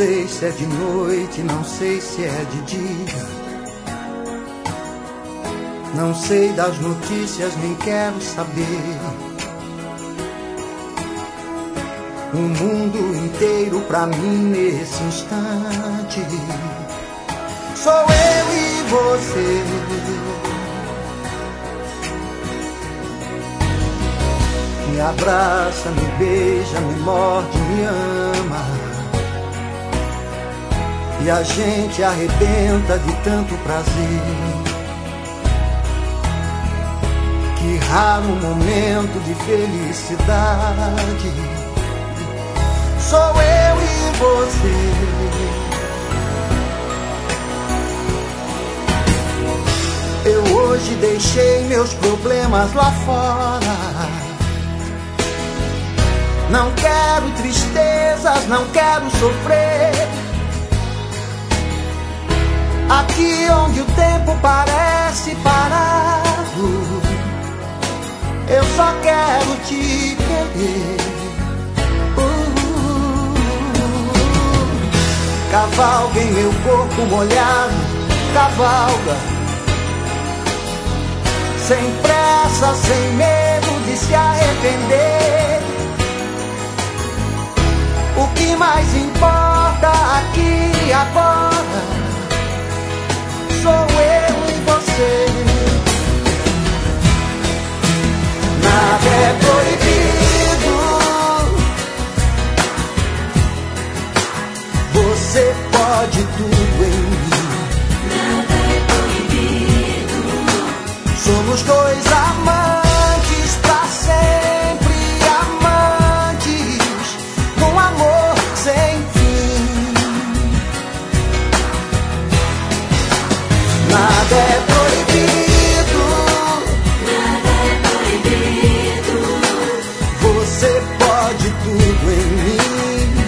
sei se é de noite, não sei se é de dia. Não sei das notícias, nem quero saber. O mundo inteiro pra mim nesse instante sou eu e você. Me abraça, me beija, me morde, me ama. E a gente arrebenta de tanto prazer. Que raro momento de felicidade sou eu e você. Eu hoje deixei meus problemas lá fora. Não quero tristezas, não quero sofrer. Aqui onde o tempo parece parado, eu só quero te querer. Cavalga em meu corpo molhado, cavalga. Sem pressa, sem medo de se arrepender. O que mais importa aqui e agora sou eu e você. Nada é proibido. Você pode tudo em mim. Nada é proibido. Somos dois amantes pra sempre, amantes num amor sem fim. Nada é proibido. Nada é proibido. Você pode tudo em mim.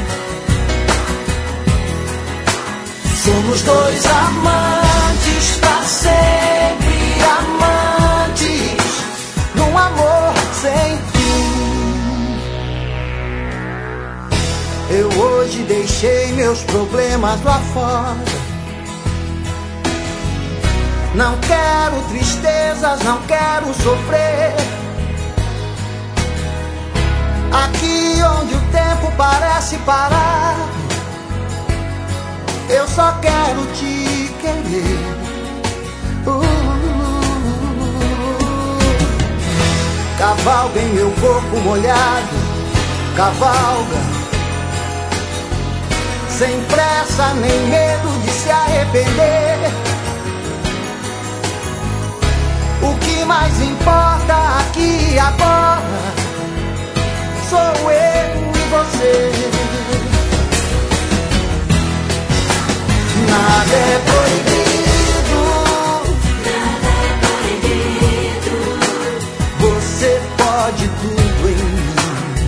Somos dois amantes pra sempre, amantes num amor sem fim. Eu hoje deixei meus problemas lá fora. Não quero tristezas, não quero sofrer. Aqui onde o tempo parece parar, eu só quero te querer. Cavalga em meu corpo molhado, cavalga. Sem pressa nem medo de se arrepender. O que mais importa aqui e agora sou eu e você. Nada é proibido. Nada é proibido. Você pode tudo em mim.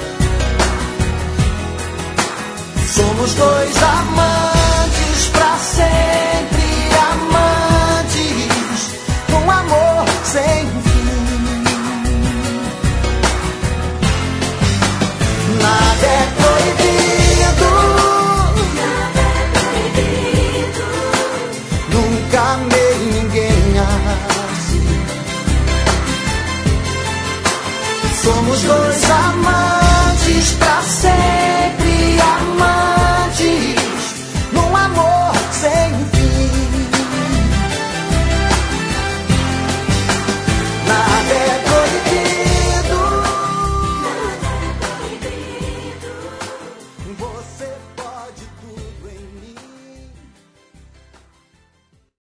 Somos dois amantes pra sempre, amantes num amor sem fim. Nada é proibido. Nada é proibido. Nunca amei ninguém assim. Somos dois amantes pra sempre.